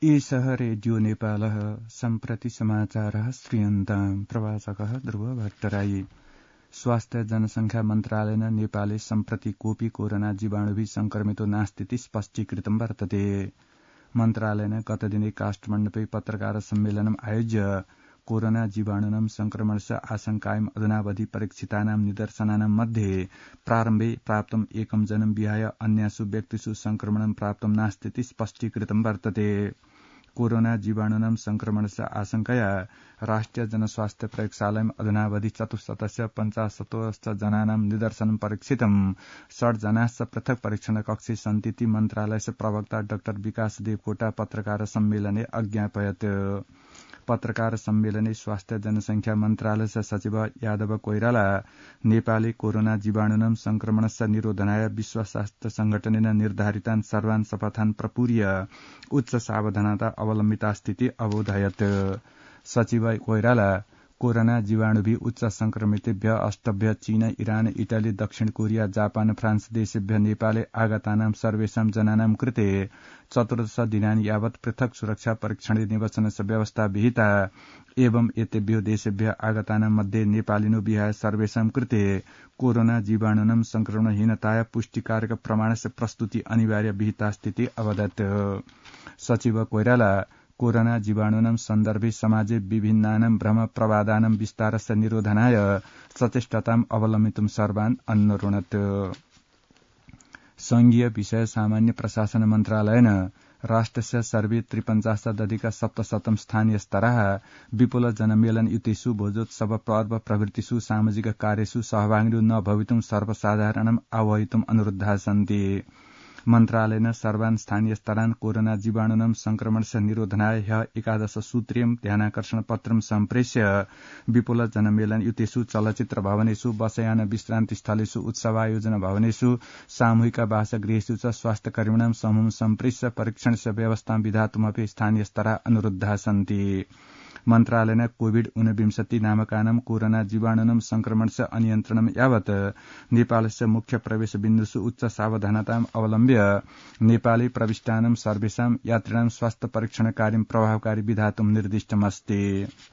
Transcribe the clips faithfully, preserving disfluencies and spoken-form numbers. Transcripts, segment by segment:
एषः रेडियो नेपालः सम्प्रति समाचारः श्रूयन्तां प्रवाचकः ध्रुव भट्टराई। स्वास्थ्य जनसंख्या मन्त्रालयेन नेपाले सम्प्रति कोऽपि कोरोना जीवाणुभिः संक्रमितो नास्तीति स्पष्टीकृतं वर्तते। मन्त्रालयेन गतदिने काठमाडौँपै पत्रकार सम्मेलनम् आयोज्य कोरोना जीवाणूनां संक्रमणस्य आशंकायाम् अधुनावधि परीक्षितानां निदर्शनानां मध्ये प्रारम्भे प्राप्तम् एकं जनं विहाय अन्यासु व्यक्तिषु संक्रमणं प्राप्तं नास्तीति स्पष्टीकृतं वर्तते। कोरोना जीवाणूनां संक्रमणस्य आशंकया राष्ट्रिय जनस्वास्थ्य प्रयोगशालायाम् अधुनावधि चतुश्शतस्य पञ्चाशतोश्च जनानां निदर्शनं परीक्षितम्। षड् जनाश्च पृथक् परीक्षण कक्षे सन्तीति मन्त्रालयस्य प्रवक्ता डाक्टर विकास देवकोटा पत्रकार सम्मेलने अज्ञापयत्। पत्रकार सम्मेलने स्वास्थ्य जनसंख्या मन्त्रालयस्य सचिव यादव कोइराला नेपाले कोरोना जीवाणूनां संक्रमणस्य निरोधनाय विश्व स्वास्थ्य संगठनेन निर्धारितान् सर्वान् शपथान् प्रपूर्य उच्च सावधानता अवलम्बितास्थिति अवोधयत्। सचिव कोइराला कोरोना जीवाणुभिः उच्च संक्रमितेभ्य अष्टभ्य चीन, इरान, इटली, दक्षिण कोरिया, जापान, फ्रान्स देशेभ्य नेपाले आगतानां सर्वेषां जनानां कृते चतुर्दश दिनानि यावत् पृथक् सुरक्षा परीक्षणे निवसनस्य व्यवस्था विहिता एवं एतेभ्यो देशेभ्य आगतानां मध्ये नेपालिनो विहाय सर्वेषां कृते कोरोना जीवाणूनां संक्रमणहीनताया पुष्टिकारक प्रमाणस्य प्रस्तुति अनिवार्य विहितास्थिति अवदत्। सचिव कोइराला कोरोना जीवाणूनां सन्दर्भे समाजे विभिन्नानां भ्रम प्रवादानां विस्तारस्य निरोधनाय सचेष्टताम् अवलम्बितुं सर्वान् अन्वरुणत्। संघीय विषय सामान्य प्रशासन मन्त्रालयेन राष्ट्रस्य सर्वे त्रिपञ्चाशदधिक सप्तशतं स्थानीय स्तराः विपुल जनमेलन युतेषु भोजोत्सव पर्व प्रभृतिषु सामाजिक कार्येषु सहभागिनो न भवितुं सर्वसाधारणम् आह्वयितुम् अनुरुद्धाः सन्ति। मन्त्रालयेन सर्वान् स्थानीय स्तरान् कोरोना जीवाणूनां संक्रमणस्य निरोधनाय ह्यः एकादश सूत्रीयं ध्यानाकर्षण पत्रं सम्प्रेष्य विपुल जनमेलन युतेषु, चलचित्र भवनेषु, बसयान विश्रान्ति स्थलेषु, उत्सवायोजन भवनेषु, सामूहिक वासगृहेषु च स्वास्थ्यकर्मिणां समूहं सम्प्रेष्य परीक्षणस्य व्यवस्थां विधातुमपि स्थानीय स्तराः अनुरुद्धाः सन्ति। मन्त्रालयेन कोविड ऊनविंशति नामकानां कोरोना जीवाणूनां संक्रमणस्य अनियन्त्रणं यावत् नेपालस्य मुख्य प्रवेश बिन्दुषु उच्च सावधानताम् अवलम्ब्य नेपाले प्रविष्टानां सर्वेषां यात्रिणां स्वास्थ्य परीक्षण कार्यं प्रभावकारी विधातुं निर्दिष्टमस्ति।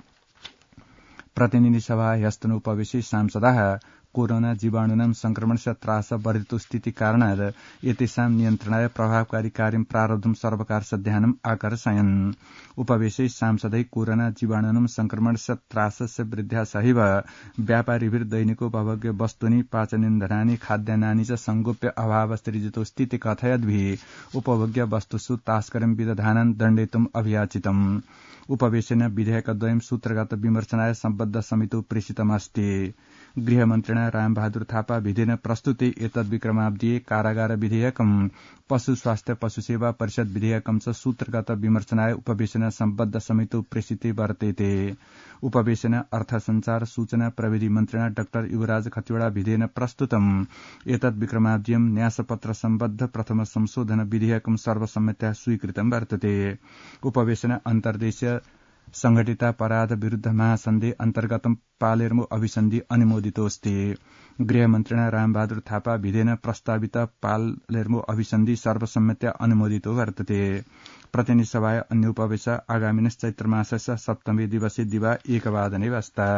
प्रतिनिधि सभा ह्यस्तन उपवेशि सांसदाः कोरोना जीवाणूनां संक्रमणस्य त्रास वर्धितो स्थिति कारणात् एतेषां नियन्त्रणाय प्रभावकारी कार्यं प्रारब्धुं सर्वकारस्य ध्यानम् आकर्षयन्। उपवेशे सांसदै कोरोना जीवाणूनां संक्रमणस्य त्रासस्य वृद्ध्या सहैव व्यापारिभिर्दैनिकोपभोग्य वस्तूनि, पाचनेन्धनानि, खाद्यान्नानि च संगोप्य अभावसृजितो स्थिति कथयद्भिः उपभोग्य वस्तुषु तास्करं विदधानं दण्डयितुम् अभियाचितम्। उपवेशेन विधेयकद्वयं सूत्रगत विमर्शनाय सम्बद्ध समितौ प्रेषितमस्ति। गृहमन्त्रिणा रामबहादुर थापा विधेन प्रस्तुते एतद्विक्रमाब्धिये कारागार विधेयकं पशु स्वास्थ्य पशुसेवा परिषद विधेयकं च सूत्रगत विमर्शनाय उपवेशेन सम्बद्ध समितौ प्रेषिते वर्तेते। उपवेशेन अर्थ संचार सूचना प्रविधि मन्त्रिणा डाक्टर युवराज खतिवड़ा विधेन प्रस्तुतम् एतद्विक्रमाब्धियं न्यासपत्र सम्बद्ध प्रथम संशोधन विधेयकं सर्वसम्मत्या स्वीकृतं वर्तते। उपवेशेन अन्तर्देशीय संघटितापराध विरुद्ध महासन्धि अन्तर्गतं पालेर्मो अभिसन्धि अनुमोदितोऽस्ति। गृहमन्त्रिणा रामबहादुर थापा विधेन प्रस्तावित पालेर्मो अभिसन्धि सर्वसम्मत्या अनुमोदितो वर्तते। प्रतिनिधि सभाय अन्य उपवेश आगामिनः चैत्रमासस्य सप्तमे दिवसे दिवा एकवादने वस्ता।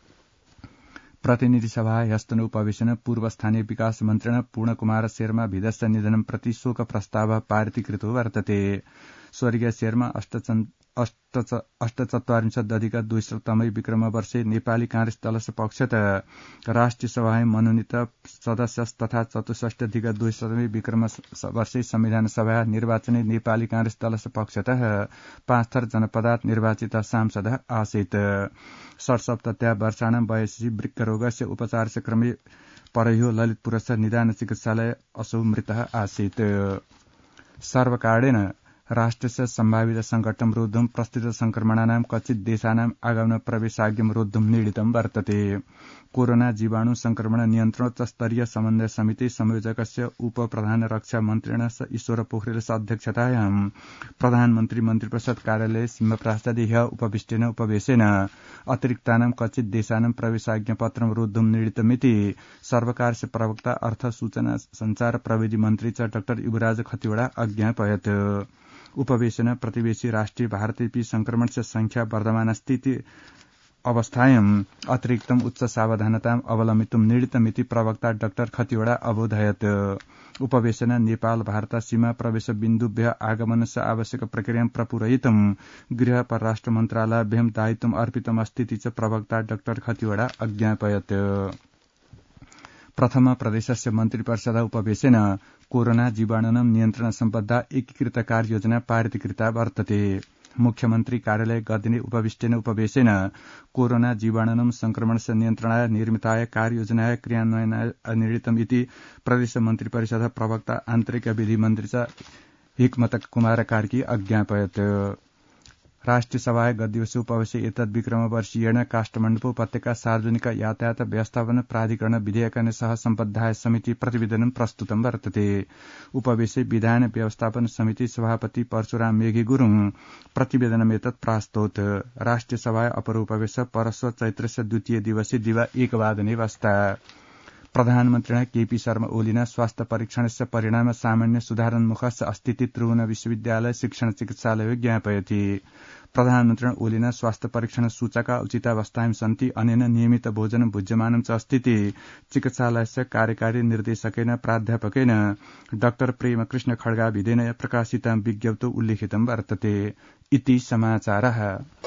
प्रतिनिधि सभा ह्यस्तन उपवेशन पूर्व स्थानीय विकास मन्त्रिणा पूर्णकुमार शर्मा भिदस्य निधनं प्रति शोक प्रस्ताव पारितीकृतो वर्तते। स्वर्गीय शर्मा अष्टचत्वारिंशदधिक द्विशततमै विक्रमवर्षे नेपाली कांग्रेस दलस्य पक्षतः राष्ट्रिय सभाय मनोनीत सदस्य तथा चतुष्षष्ठ्यधिक द्विशततमै विक्रमवर्षे संविधान सभा निर्वाचने नेपाली कांग्रेस दलस्य पक्षतः पाँच थर जनपदात् निर्वाचित सांसदः आसीत्। षट्सप्तत्या वर्षाणां वयसि वृक्करोगस्य उपचारस्य क्रमे परह्यो ललितपुरस्य निदान चिकित्सालये असौ मृतः आसीत्। सर्वकारेण राष्ट्रस्य सम्भावित संकटं रोद्धुं प्रस्तुत संक्रमणानां क्वचित् देशानाम् आगमन प्रवेशाज्ञं रोद्धुं निर्णीतं वर्तते। कोरोना जीवाणु संक्रमण नियन्त्रणोच्चस्तरीय समन्वय समिति संयोजकस्य उप प्रधान रक्षा मन्त्रिणा ईश्वर पोखरेलस्य अध्यक्षतायां प्रधानमन्त्री मन्त्रिपरिषद कार्यालये सिंहप्रासादे ह्यः उपविष्टेन उपवेशेन अतिरिक्तानां क्वचित् देशानां प्रवेशाज्ञापत्रं रोद्धुं निर्णीतमिति सर्वकारस्य प्रवक्ता अर्थ सूचना संचार प्रविधि मन्त्री च डाक्टर युवराज खतिवड़ा अज्ञापयत्। उपवेशन प्रतिवेशी राष्ट्रिय भारतीय संक्रमणस्य संख्या वर्धमानस्थिति अवस्थायाम् अतिरिक्तम् उच्च सावधानताम् अवलम्बितुम् निर्णीतमिति प्रवक्ता डाक्टर खतिवड़ा अबोधयत्। उपवेशन नेपाल भारत सीमा प्रवेश बिन्दुभ्यः आगमनस्य आवश्यक प्रक्रियां प्रपूरयितुम् गृह परराष्ट्र मन्त्रालयाभ्यं दायित्वम् अर्पितम् अस्तीति च प्रवक्ता डाक्टर खतिवड़ा अज्ञापयत्। प्रथम प्रदेशस्य मन्त्रिपरिषद उपवेशन कोरोना जीवाणुनां नियन्त्रण सम्बद्ध एकीकृत कार्ययोजना पारित वर्तते। मुख्यमन्त्री कार्यालय गदिने उपविष्टेन उपवेशेन कोरोना जीवाणुनां संक्रमणस्य नियन्त्रणाय निर्मिताय कार्ययोजनाय क्रियान्वयनाय निर्णीतम् इति प्रदेश मन्त्रिपरिषद प्रवक्ता आन्तरिक विधि मन्त्री च हिक्मत कुमार कार्की अज्ञापयत्। राष्ट्रिय सभाय गद्दिवसे उपवेशे एतद् विक्रमवर्षीयेण काष्ठमण्डप उपत्यका सार्वजनिक यातायात व्यवस्थापन प्राधिकरण विधेयकानि सह सम्बद्धाय समिति प्रतिवेदनं प्रस्तुतं वर्तते। उपवेशे विधान व्यवस्थापन समिति सभापति परशुराम मेघी गुरुङ प्रतिवेदनमेतत् प्रास्तोत्। राष्ट्रिय सभाय अपर उपवेश परश्व चैत्रस्य द्वितीय दिवसे दिवा एकवादने वस्ता। प्रधानमन्त्रिणा केपी शर्मा ओलिना स्वास्थ्य परीक्षणस्य परिणाम सामान्य सुधारोन्मुखस्य अस्तीति त्रिभुवन विश्वविद्यालय शिक्षण चिकित्सालय ज्ञापयति। प्रधानमन्त्रिणा ओलिना स्वास्थ्य परीक्षण सूचका उचितावस्थायां सन्ति अनेन नियमित भोजनं भुज्यमानं च अस्तीति चिकित्सालयस्य कार्यकारी निर्देशकेन प्राध्यापकेन डाक्टर प्रेमकृष्ण खड्गाभिधेन प्रकाशितं विज्ञप्तौ उल्लिखितं वर्तते। इति समाचारः।